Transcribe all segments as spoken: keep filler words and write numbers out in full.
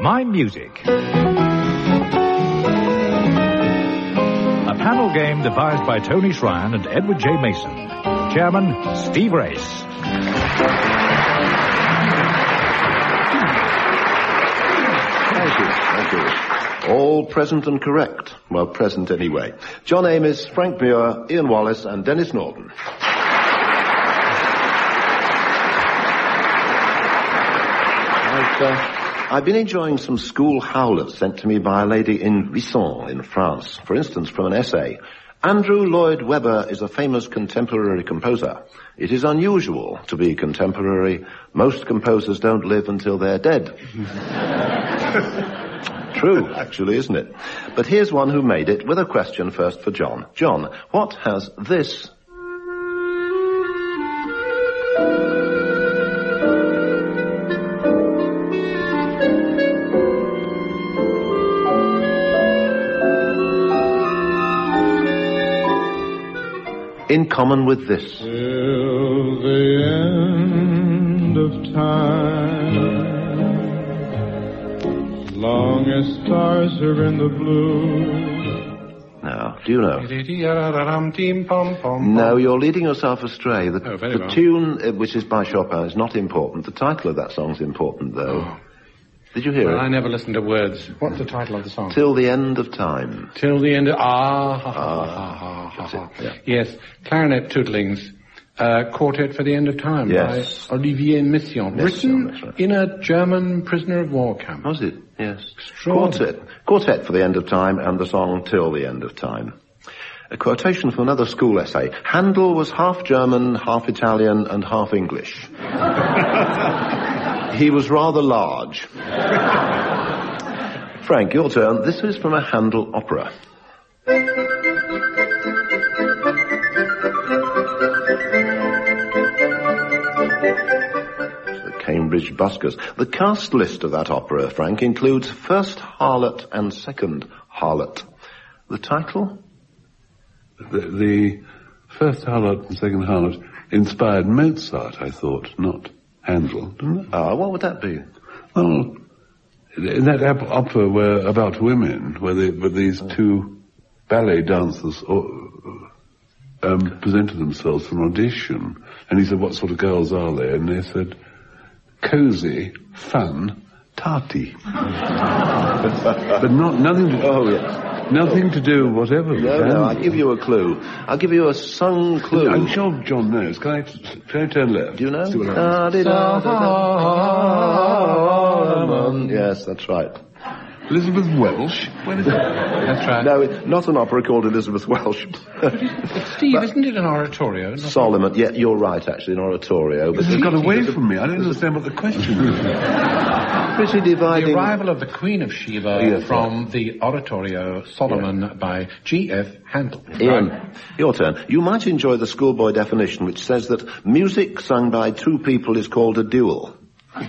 My Music. A panel game devised by Tony Shrine and Edward J. Mason. Chairman, Steve Race. Thank you, thank you. All present and correct. Well, present anyway. John Amis, Frank Muir, Ian Wallace, and Dennis Norton. I've, uh, I've been enjoying some school howlers sent to me by a lady in Visson in France. For instance, from an essay. Andrew Lloyd Webber is a famous contemporary composer. It is unusual to be contemporary. Most composers don't live until they're dead. True, actually, isn't it? But here's one who made it with a question first for John. John, what has this... in common with this? Till the end of time, long as stars are in the blue. Now, do you know? No, you're leading yourself astray. The, oh, very the well. tune, uh, which is by Chopin, is not important. The title of that song's important, though. Oh. Did you hear well, it? I never listened to words. What's the title of the song? Till the End of Time. Till the end of... Ah, ha, ha, Ah, ha, ha, ha, ha. Yeah. Yes, Clarinet Tootlings, uh, Quartet for the End of Time Yes. by Olivier Messiaen. Messiaen, Written that's right. in a German prisoner of war camp. Was it? Yes. Extraordinary. Quartet. Quartet for the End of Time and the song Till the End of Time. A quotation from another school essay. Handel was half German, half Italian, and half English. He was rather large. Frank, your turn. This is from a Handel opera. The Cambridge Buskers. The cast list of that opera, Frank, includes first harlot and second harlot. The title? The, the first harlot and second harlot inspired Mozart, I thought, not Handel, didn't it? Ah, what would that be? Well, in that op- opera where about women, where, they, where these two ballet dancers or, um, presented themselves for an audition, and he said, what sort of girls are they? And they said, cosy, fun, tarty. But not, nothing to... Oh, yes. Nothing to do whatever with No, Handel. no, I'll give you a clue. I'll give you a sung clue. I'm sure John knows. Can I, can I turn left? Do you know? See what Da, happens. di, da, da, da. Yes, that's right. Elizabeth Welsh? When is that? That's right. No, it's not an opera called Elizabeth Welsh. But Steve, isn't it an oratorio? Not Solomon, yeah, you're right, actually, an oratorio. But This has got away from me. I don't understand what the question is. pretty dividing... The Arrival of the Queen of Sheba Yes, from the oratorio Solomon by G F Handel. Ian, your turn. You might enjoy the schoolboy definition, which says that music sung by two people is called a duel.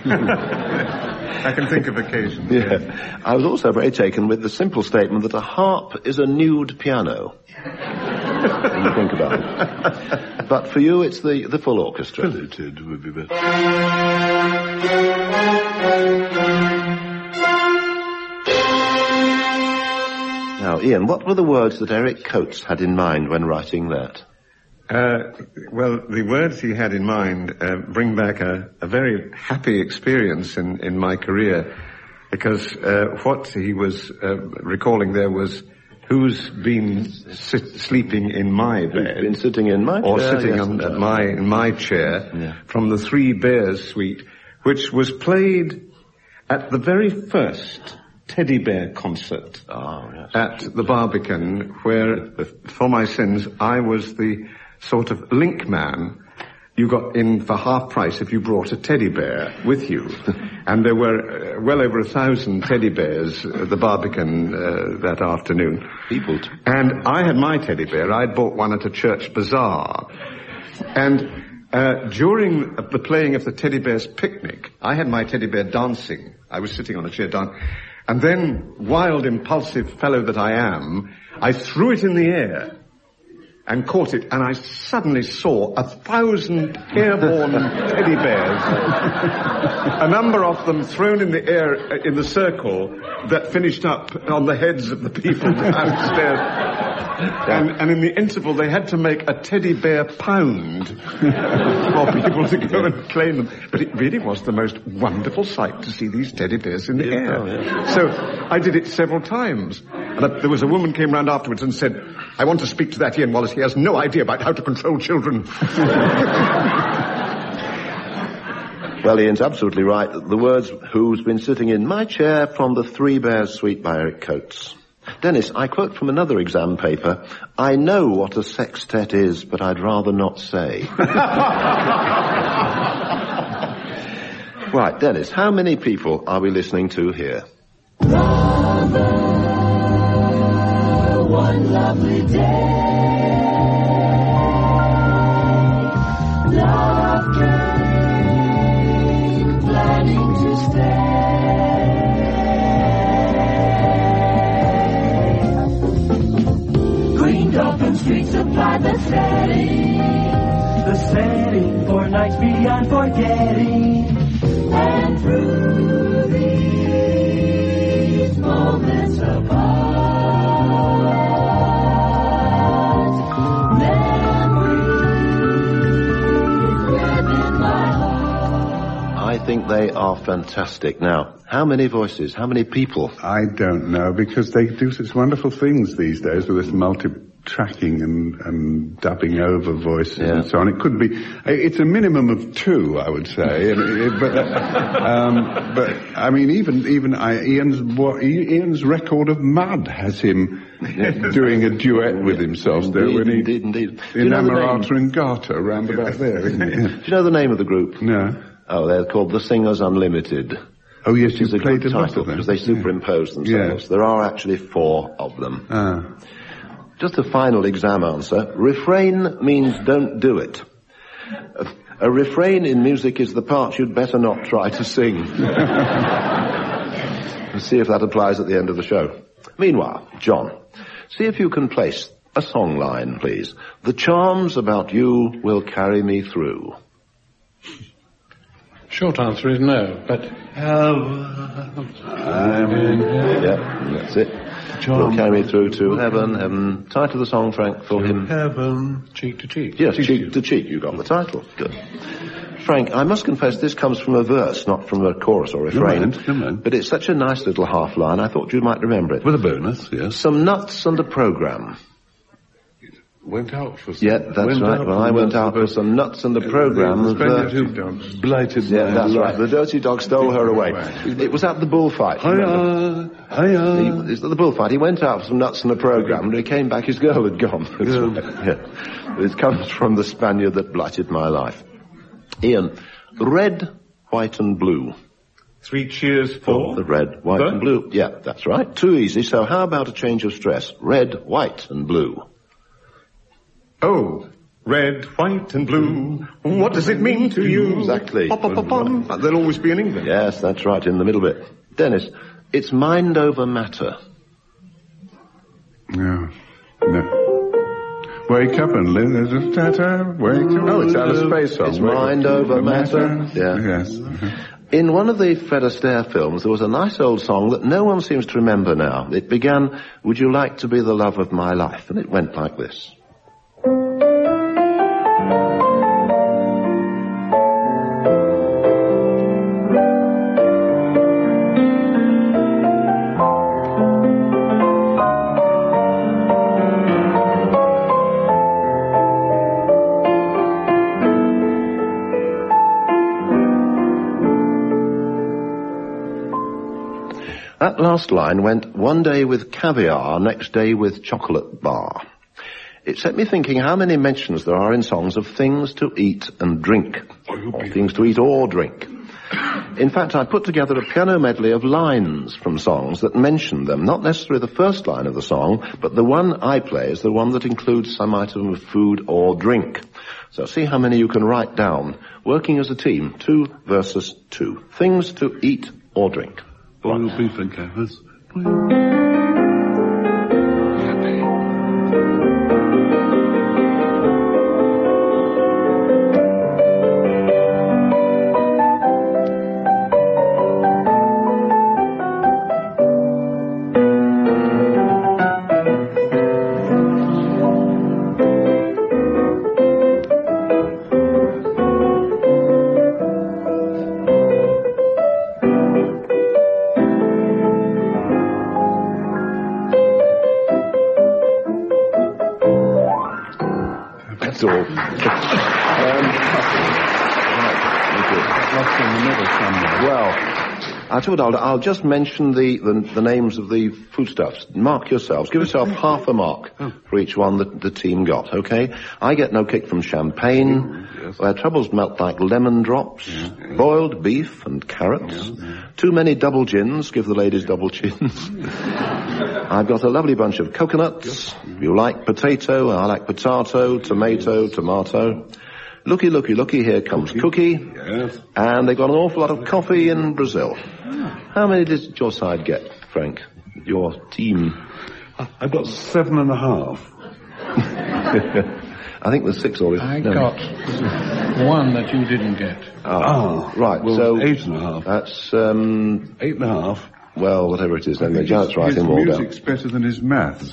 I can think of occasions. Yeah. I was also very taken with the simple statement that a harp is a nude piano. When you think about it. But for you, it's the, the full orchestra. Filleted would be better. Now, Ian, what were the words that Eric Coates had in mind when writing that? Uh, well, the words he had in mind uh, bring back a, a very happy experience in, in my career, because uh, what he was uh, recalling there was, who's been sit, sleeping in my bed? Been sitting in my or chair, sitting yes, on no. at my in my chair, Yeah. from the Three Bears suite, which was played at the very first Teddy Bear concert Oh, yes. at the Barbican, where, uh, for my sins, I was the sort of link man. You got in for half price if you brought a teddy bear with you. And there were uh, well over a thousand teddy bears at the Barbican uh, that afternoon. People. T- And I had my teddy bear. I'd bought one at a church bazaar. And uh, during the playing of the Teddy Bear's Picnic, I had my teddy bear dancing. I was sitting on a chair dancing. And then, wild, impulsive fellow that I am, I threw it in the air. and caught it, and I suddenly saw a thousand airborne teddy bears, a number of them thrown in the air in the circle that finished up on the heads of the people downstairs. And, and in the interval, they had to make a teddy bear pound for people to go and claim them. But it really was the most wonderful sight to see these teddy bears in the Yeah, air. oh, yeah. So I did it several times. And uh, there was a woman came round afterwards and said, I want to speak to that Ian Wallace. He has no idea about how to control children. Well, Ian's absolutely right. The words, who's been sitting in my chair from The Three Bears Suite by Eric Coates. Dennis, I quote from another exam paper, I know what a sextet is, but I'd rather not say. Right, Dennis, how many people are we listening to here? Lover, one lovely day, love came, planning to stay. Green open streets supply the setting, the setting for nights beyond forgetting. And through these moments apart, memories live in my heart. I think they are fantastic. Now, how many voices, how many people? I don't know, because they do such wonderful things these days with this multi-tracking and, and dubbing over voices Yeah. and so on. It could be, it's a minimum of two, I would say. and it, but, um, but, I mean, even, even I, Ian's, what, Ian's record of Mud has him doing a duet with himself there Indeed, when he, indeed, indeed. Do you know the Inamorata name? and Gata, round about there, isn't it? Do you know the name of the group? No. Oh, they're called The Singers Unlimited. Oh yes, Which you is a played good a lot title of them. because they superimpose themselves. Yeah. There are actually four of them. Ah. Just a final exam answer. Refrain means don't do it. A, a refrain in music is the part you'd better not try to sing. Let's see if that applies at the end of the show. Meanwhile, John, see if you can place a song line, please. The charms about you will carry me through. Short answer is no, but... Yeah, that's it. Will carry me through to heaven, heaven. Title of the song, Frank, for him. Heaven, cheek to cheek. Yes, cheek to cheek. You got the title. Good. Frank, I must confess this comes from a verse, not from a chorus or refrain. Never mind, never mind. But it's such a nice little half line, I thought you might remember it. With a bonus, yes. Some nuts and a program. Went out for some... Yeah, that's went right. out Well, for I went nuts out and for some nuts and a program. The of, Spaniard uh, who blighted Yeah, my that's life. right. The dirty dog stole her away. It was at the bullfight. remember? Hiya, hiya. He, it's at the bullfight. He went out for some nuts and a program, and when he came back, his girl had gone. That's Yeah. right, yeah. It comes from the Spaniard that blighted my life. Ian, red, white, and blue. Three cheers for... The red, white, The? and blue. Yeah, that's right. Too easy. So how about a change of stress? Red, white, and blue. Oh, red, white, and blue. What does it mean to you? Exactly. Pop, pop, pop, pop. They'll always be in England. Yes, that's right, in the middle bit. Dennis, it's mind over matter. No. No. Wake up and live. There's a ta-ta. Wake up. Oh, it's out of space song. It's mind over matter. Yeah. Yes. In one of the Fred Astaire films, there was a nice old song that no one seems to remember now. It began, would you like to be the love of my life? And it went like this. That last line went, one day with caviar, next day with chocolate bar. It set me thinking how many mentions there are in songs of things to eat and drink. Or things to eat or drink. In fact, I put together a piano medley of lines from songs that mention them, not necessarily the first line of the song, but the one I play is the one that includes some item of food or drink. So see how many you can write down. Working as a team, two versus two. Things to eat or drink. Boiled beef and carrots. Happy. lost in the middle somewhere. Well, I'll tell you what, I'll, I'll just mention the, the, the names of the foodstuffs. Mark yourselves. Give yourself half a mark for each one that the team got, okay? I get no kick from champagne, yes. Where troubles melt like lemon drops, yes. Boiled beef and carrots, yes. Too many double gins, give the ladies double chins. I've got a lovely bunch of coconuts. You like potato, I like potato, tomato, tomato. Looky, looky, looky, here comes Cookie. Yes. And they've got an awful lot of coffee in Brazil. How many did your side get, Frank? Your team? I've got seven and a half. I think there's six already. I no. got one that you didn't get. Oh, right. Well, so eight and a half. That's, um... Eight and a half. Well, whatever it is, then Janet's writing his all down. His music's better than his maths.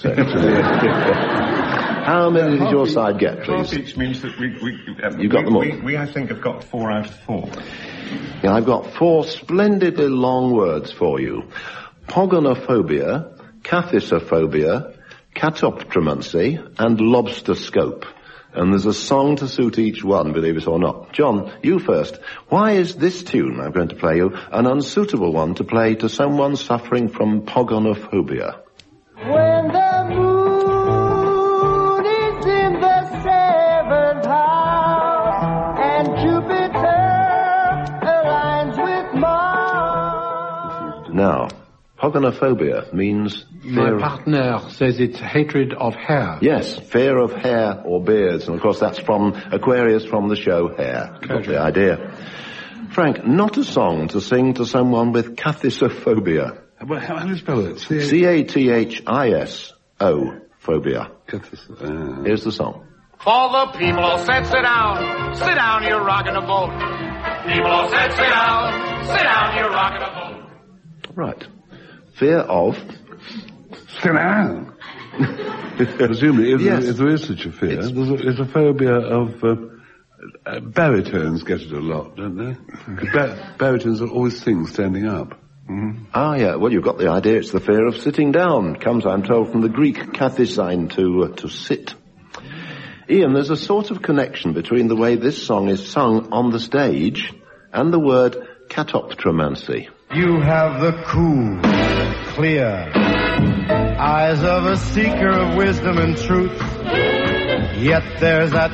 How many did your side get, please? Half each means that we... we uh, you got we, them all? We, we, I think, have got four out of four. Yeah, I've got four splendidly long words for you. Pogonophobia, cathisophobia, catoptromancy, and lobsterscope. And there's a song to suit each one, believe it or not. John, you first. Why is this tune I'm going to play you an unsuitable one to play to someone suffering from pogonophobia? When the moon is in the seventh house and Jupiter aligns with Mars. Now, pogonophobia means fear. My partner says it's hatred of hair. Yes, fear of hair or beards. And of course that's from Aquarius from the show Hair. Got the idea. Frank, not a song to sing to someone with cathisophobia. Well, how do you spell it? C A T H I S O phobia. Uh... Here's the song. For the people all said sit down, sit down, you're rocking a boat. People all said sit down, sit down, you're rocking a boat. Right. Fear of... Sit down. Presumably, if, yes. if there is such a fear, there's a, there's a phobia of... Uh, uh, baritones get it a lot, don't they? Because bar- baritones always sing standing up. Mm-hmm. Ah, yeah. Well, you've got the idea. It's the fear of sitting down. Comes, I'm told, from the Greek kathisign, to, uh, to sit. Ian, there's a sort of connection between the way this song is sung on the stage and the word catoptromancy. You have the cool, clear eyes of a seeker of wisdom and truth. Yet there's that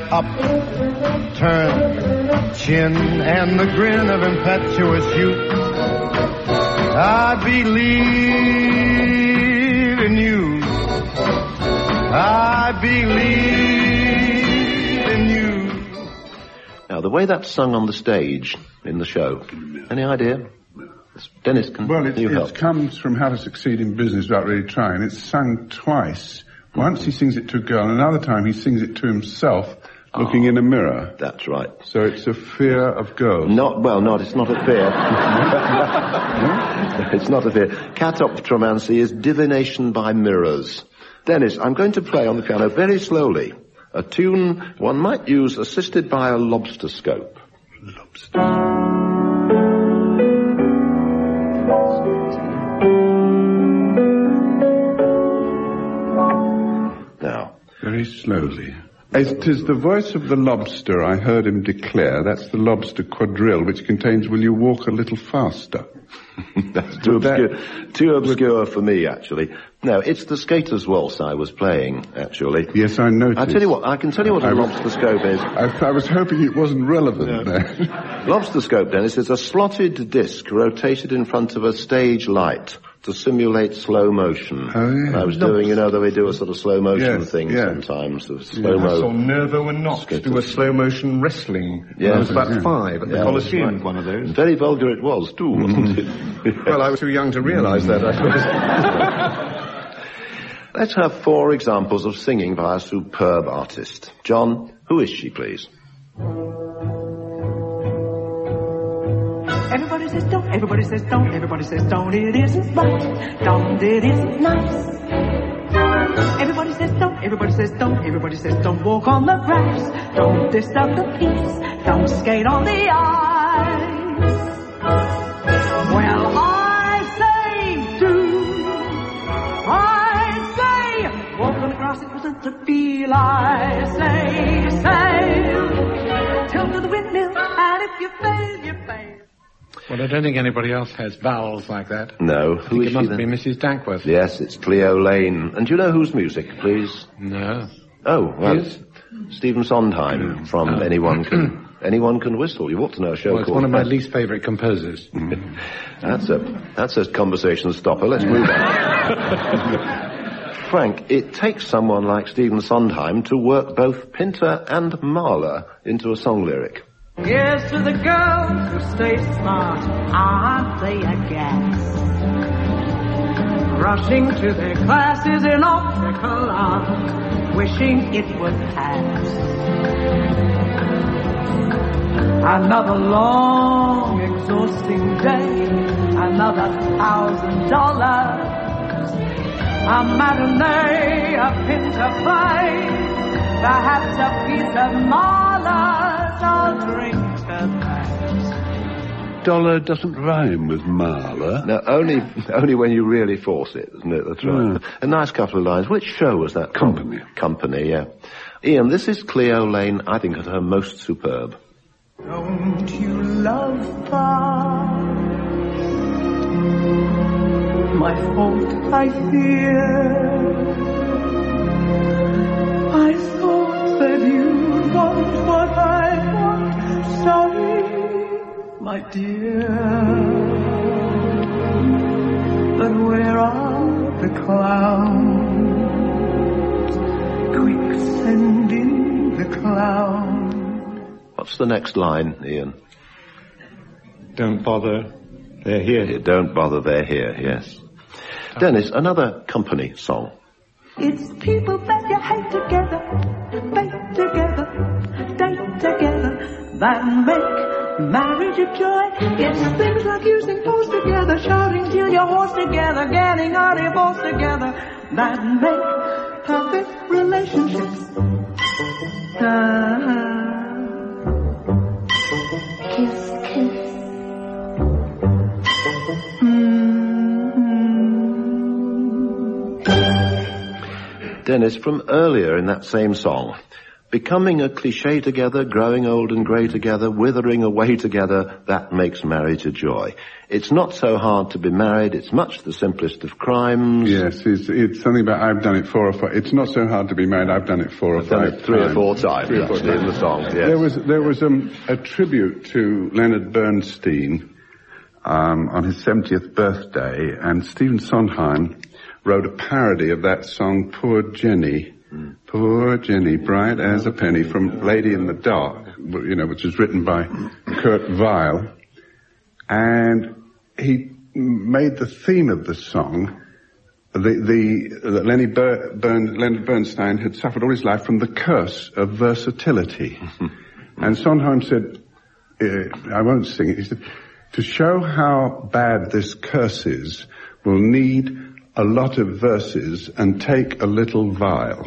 upturned chin and the grin of impetuous youth. I believe in you. I believe in you. Now, the way that's sung on the stage in the show, any idea? Dennis, can well, it, you it help? comes from How to Succeed in Business Without Really Trying. It's sung twice. Once he sings it to a girl, and another time he sings it to himself, looking oh, in a mirror. That's right. So it's a fear of girls. Not, well, not, it's not a fear. It's not a fear. Catoptromancy is divination by mirrors. Dennis, I'm going to play on the piano very slowly a tune one might use assisted by a lobsterscope. Lobster. Very slowly. It is the voice of the lobster I heard him declare. That's the lobster quadrille, which contains "Will you walk a little faster?" That's too obscure, that, too obscure for me, actually. No, it's the Skater's Waltz I was playing, actually. Yes, I noticed. I tell you what, I can tell you what a lobsterscope is. I, I was hoping it wasn't relevant no. there. Lobsterscope, Dennis, is a slotted disc rotated in front of a stage light to simulate slow motion. Oh, yeah. I was doing, you know, that we do a sort of slow motion yes, thing yes. sometimes. Of slow yeah, mo. I saw Nervo and Knox do a slow motion wrestling. Yeah. I was about yeah. five at the yeah, Colosseum. right. One of those. Very vulgar it was, too, wasn't it? Well, I was too young to realise that, I suppose. Let's have four examples of singing by a superb artist. John, who is she, please? Everybody says don't, everybody says don't, everybody says don't, it isn't right, don't, it isn't nice. Everybody says don't, everybody says don't, everybody says don't walk on the grass, don't disturb the peace, don't skate on the ice. Well, I say do, I say walk on the grass, it wasn't the feel, I say sail, tilt to the windmill, and if you fail, you fail. Well, I don't think anybody else has vowels like that. No. I Who think is it she must then? be Missus Dankworth. Yes, it's Cleo Lane. And do you know whose music, please? No. Oh, well, Yes? Stephen Sondheim from Oh. Anyone Can Anyone Can Whistle. You ought to know a show Well, it's called one of my that. least favourite composers. That's a that's a conversation stopper. Let's move on. Frank, it takes someone like Stephen Sondheim to work both Pinter and Mahler into a song lyric. Here's to the girls who stay smart, aren't they a gas? Rushing to their classes in optical art, wishing it would pass. Another long, exhausting day, another thousand dollars. A matinee, a Pinter play, perhaps a piece of Mahler's, I'll drink to that. Dollar doesn't rhyme with Mahler. No, only only when you really force it, isn't it? That's right. Yeah. A nice couple of lines. Which show was that? from? Company. Company, yeah. Ian, this is Cleo Lane, I think, at her most superb. Don't you love bars? My fault, I fear. I thought that you'd want what I want. Sorry, my dear. But where are the clowns? Quick, send in the clowns. What's the next line, Ian? Don't bother. They're here. Don't bother, they're here, yes. Dennis, another company song. It's people that you hate together, bake together, date together, that make marriage a joy. It's things like using force together, shouting till your horse together, getting a divorce together, that make perfect relationships. Ah, kiss, kiss. Dennis, from earlier in that same song, becoming a cliché together, growing old and grey together, withering away together, that makes marriage a joy. It's not so hard to be married, it's much the simplest of crimes. Yes, it's, it's something about I've done it four or five. It's not so hard to be married. I've done it four or I've done five it three times. or four times, Three or four actually, in the song, yes. There was there was um, a tribute to Leonard Bernstein um, on his seventieth birthday, and Stephen Sondheim wrote a parody of that song, Poor Jenny. Mm. Poor Jenny, bright as a penny, from Lady in the Dark, you know, which was written by Kurt Weill. And he made the theme of the song, the, the, that Lenny Ber, Bern, Leonard Bernstein had suffered all his life from the curse of versatility. And Sondheim said, uh, I won't sing it, he said, to show how bad this curse is, we'll need a lot of verses and take a little vial.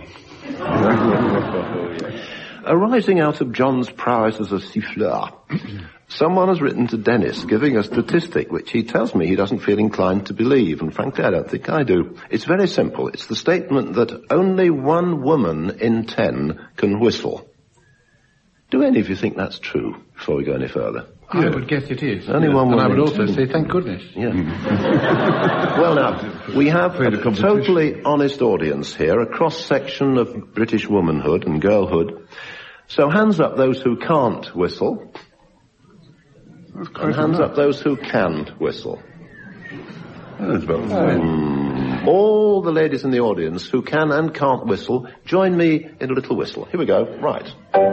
Arising out of John's prowess as a siffleur, someone has written to Dennis giving a statistic which he tells me he doesn't feel inclined to believe, and frankly I don't think I do. It's very simple. It's the statement that only one woman in ten can whistle. Do any of you think that's true, before we go any further? I yeah. would guess it is. Only yes. one and woman I would in also ten. say thank goodness. Yeah. Well now, we have a totally honest audience here, a cross-section of British womanhood and girlhood. So hands up those who can't whistle, and hands up those who can whistle. Mm. All the ladies in the audience who can and can't whistle, join me in a little whistle. Here we go. Right.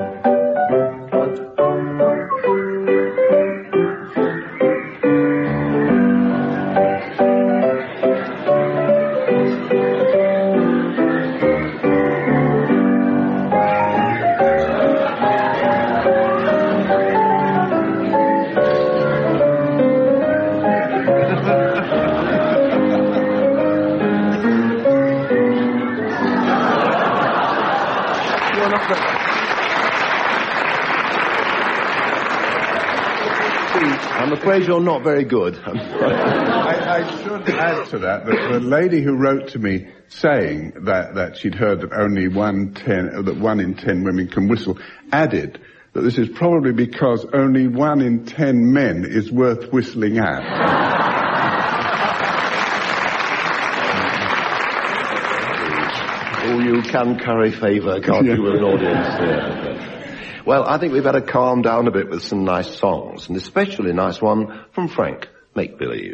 I'm afraid you're not very good. I, I should add to that that the lady who wrote to me saying that, that she'd heard that only one ten, that one in ten women can whistle, added that this is probably because only one in ten men is worth whistling at. Oh, you can curry favour, can't you, with an audience? Yeah. Well, I think we'd better calm down a bit with some nice songs, and especially a nice one from Frank, Make Believe.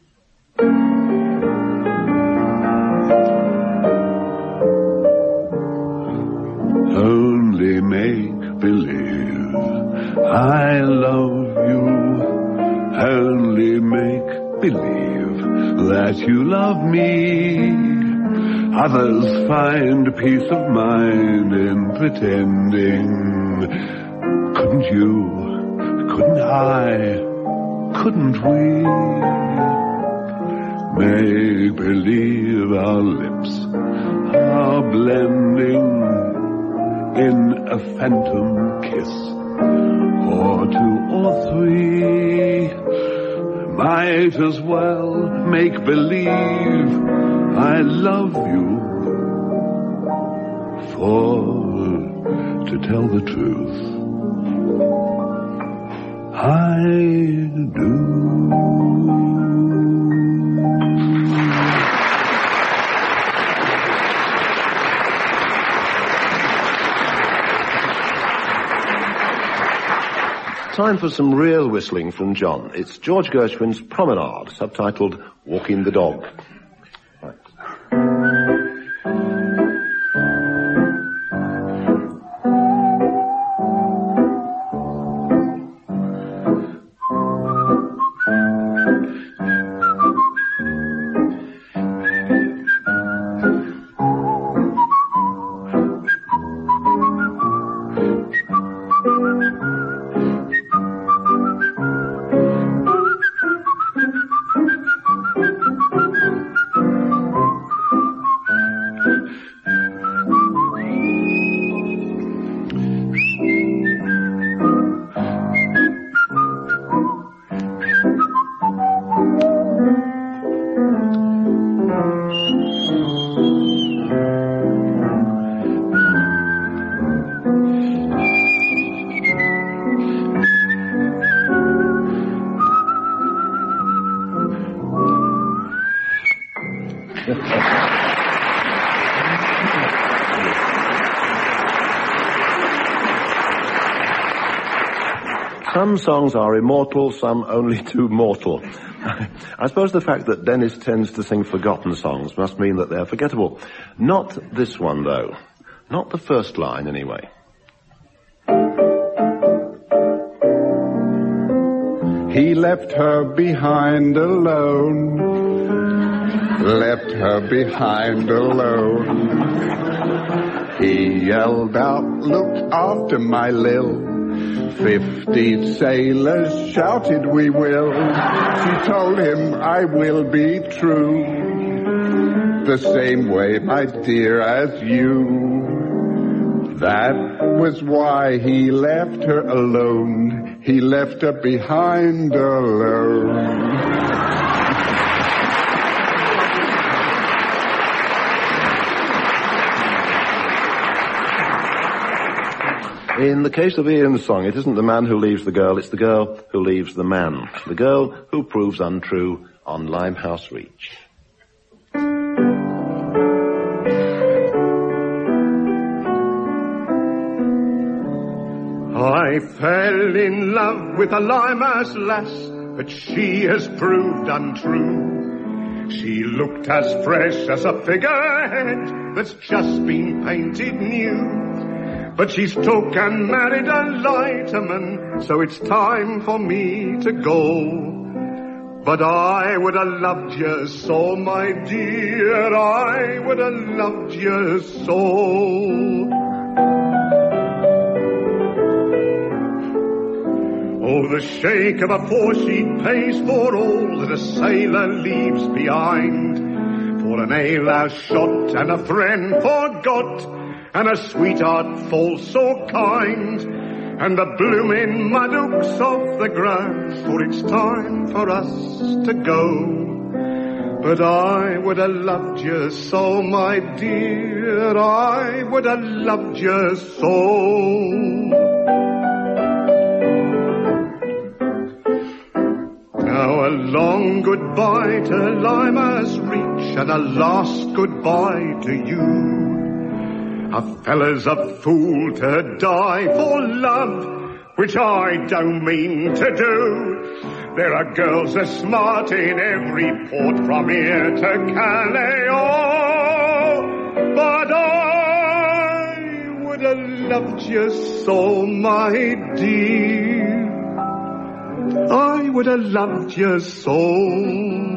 Only make believe I love you. Only make believe that you love me. Others find peace of mind in pretending. Couldn't you, couldn't I, couldn't we make believe our lips are blending in a phantom kiss, or two or three? Might as well make believe I love you, for to tell the truth, I do. Time for some real whistling from John. It's George Gershwin's Promenade, subtitled Walking the Dog. Right. Some songs are immortal, some only too mortal. I suppose the fact that Dennis tends to sing forgotten songs must mean that they're forgettable. Not this one, though. Not the first line, anyway. He left her behind alone. Left her behind alone. He yelled out, "Look after my Lil." Fifty sailors shouted, "We will." She told him, "I will be true, the same way, my dear, as you." That was why he left her alone. He left her behind alone. In the case of Ian's song, it isn't the man who leaves the girl, it's the girl who leaves the man. The girl who proves untrue on Limehouse Reach. I fell in love with a Limehouse lass, but she has proved untrue. She looked as fresh as a figurehead that's just been painted new. But she's took and married a lighterman, so it's time for me to go. But I would have loved you so, my dear, I would have loved you so. Oh, the shake of a four-sheet pays for all that a sailor leaves behind. For an alehouse shot and a friend forgot, and a sweetheart false so kind, and the bloomin' maddocks off the ground, for it's time for us to go. But I would have loved you so, my dear, I would have loved you so. long goodbye to Limehouse Reach and a last goodbye to you. A fella's a fool to die for love, which I don't mean to do. There are girls as smart in every port from here to Calais, oh, but I would have loved you so, my dear. I would have loved you so.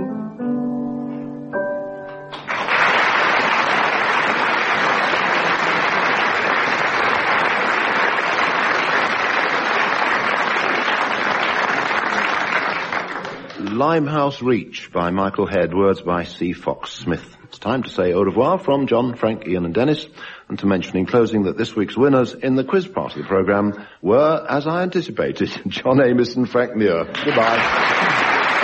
Limehouse Reach by Michael Head, words by C. Fox Smith. It's time to say au revoir from John, Frank, Ian and Dennis, and to mention in closing that this week's winners in the quiz part of the programme were, as I anticipated, John Amos and Frank Muir. Goodbye.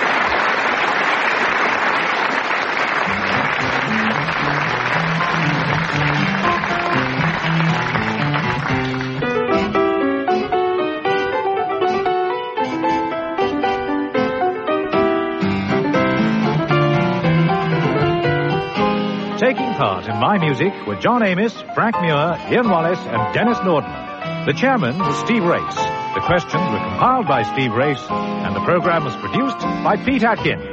Taking part in My Music were John Amos, Frank Muir, Ian Wallace and Dennis Norden. The chairman was Steve Race. The questions were compiled by Steve Race, and the program was produced by Pete Atkin.